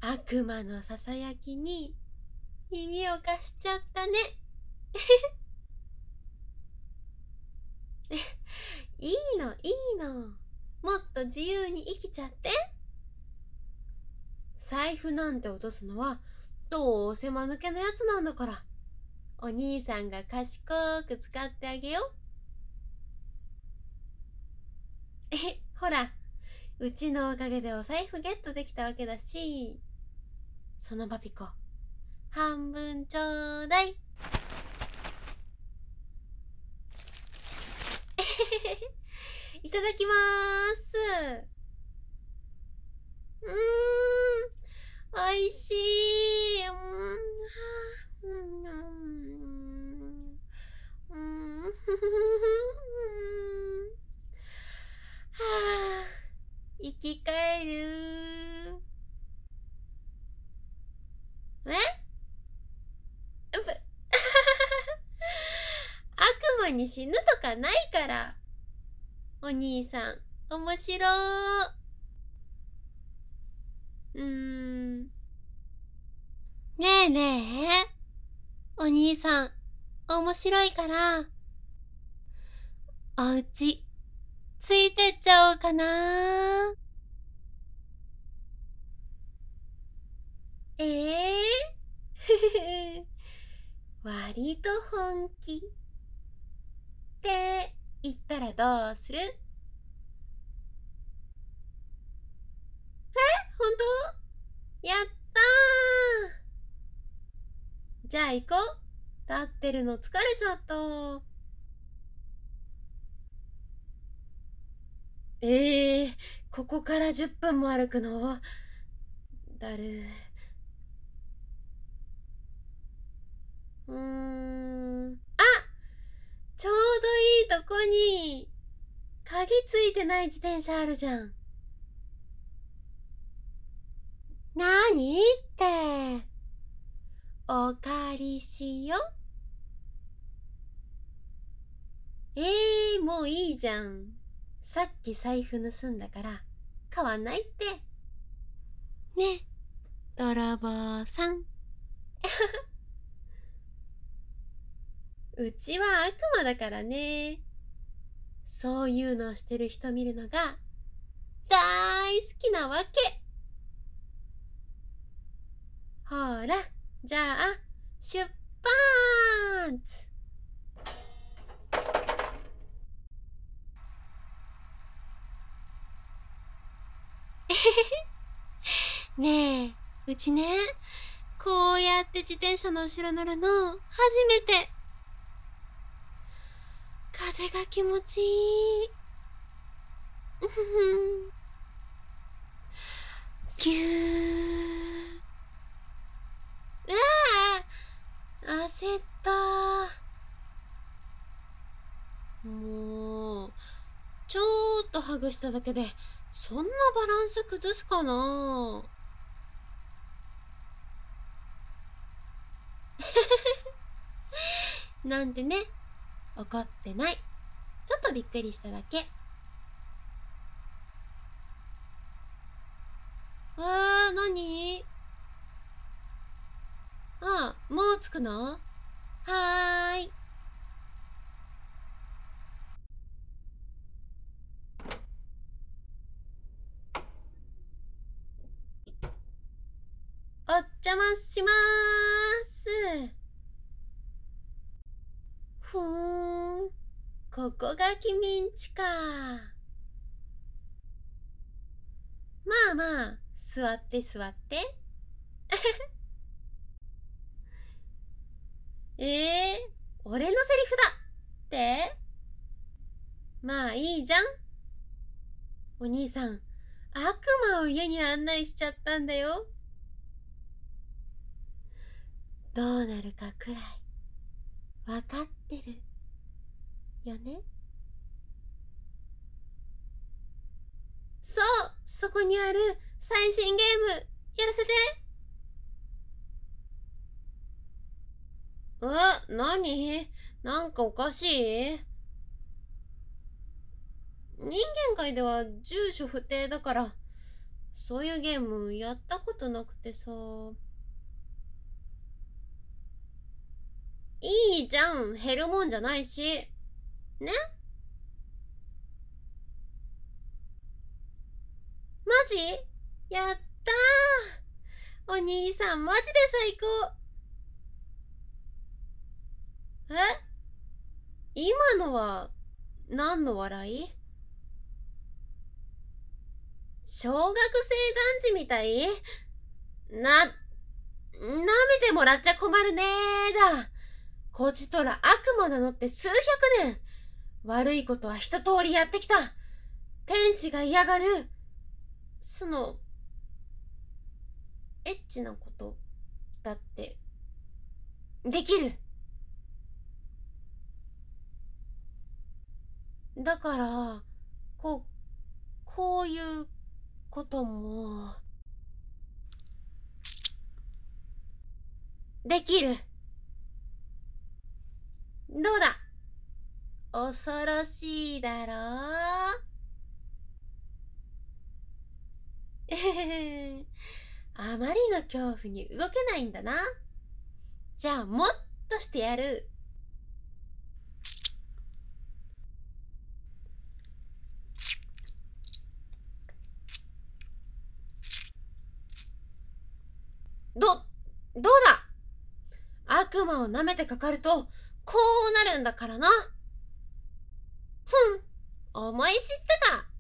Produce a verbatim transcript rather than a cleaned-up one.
悪魔のささやきに耳を貸しちゃったね。いいのいいの。もっと自由に生きちゃって。財布なんて落とすのはどうせ間抜けなやつなんだから、お兄さんが賢く使ってあげよう。え、ほら、うちのおかげでお財布ゲットできたわけだし、そのパピコ、半分ちょうだい。いただきまーす。うーん、おいしい。うーん、うん、うん、はあ、生き返る。え？うぶ悪魔に死ぬとかないから。お兄さん、面白ー。うーん。ねえねえ、お兄さん、面白いから、おうち、ついてっちゃおうかな。ええー、割と本気って言ったらどうする？え、ほんと？やったー。じゃあ行こう。立ってるの疲れちゃった。ええー、ここからじゅっぷんも歩くの？だる。うーん。あ、ちょうどいいとこに鍵ついてない自転車あるじゃん。なにって。お借りしよ。えー、もういいじゃん。さっき財布盗んだから変わんないって。ね、泥棒さん。うちは悪魔だからね。そういうのをしてる人見るのが大好きなわけ。ほら、じゃあ出発。ねえ、うちね、こうやって自転車の後ろ乗るの初めて。風が気持ちいい。うふふん。ぎゅー。うわあ、焦った。もう、ちょっとハグしただけで、そんなバランス崩すかな？なんてね、怒ってない。ちょっとびっくりしただけ。わー、なに？ああ、もう着くの？はーい。お邪魔しまーす。ふーん、ここが君んちか。まあまあ、座って座って。えー、俺のセリフだって？まあいいじゃん。お兄さん、悪魔を家に案内しちゃったんだよ。どうなるかくらいわかってるよね。そう、そこにある最新ゲームやらせて。え、なに？なんかおかしい？人間界では住所不定だから、 そういうゲームやったことなくてさ。いいじゃん、減るもんじゃないし。ね？マジ？やったー。お兄さんマジで最高。え？今のは何の笑い？小学生男児みたい？な、舐めてもらっちゃ困るねーだ。こちとら悪魔なのって数百年。悪いことは一通りやってきた。天使が嫌がる。その、エッチなことだって、できる。だから、こう、こういうことも、できる。どうだ？恐ろしいだろう？えへへ。あまりの恐怖に動けないんだな。じゃあもっとしてやる。ど、どうだ？悪魔を舐めてかかるとこうなるんだからな。ふん、思い知ったか。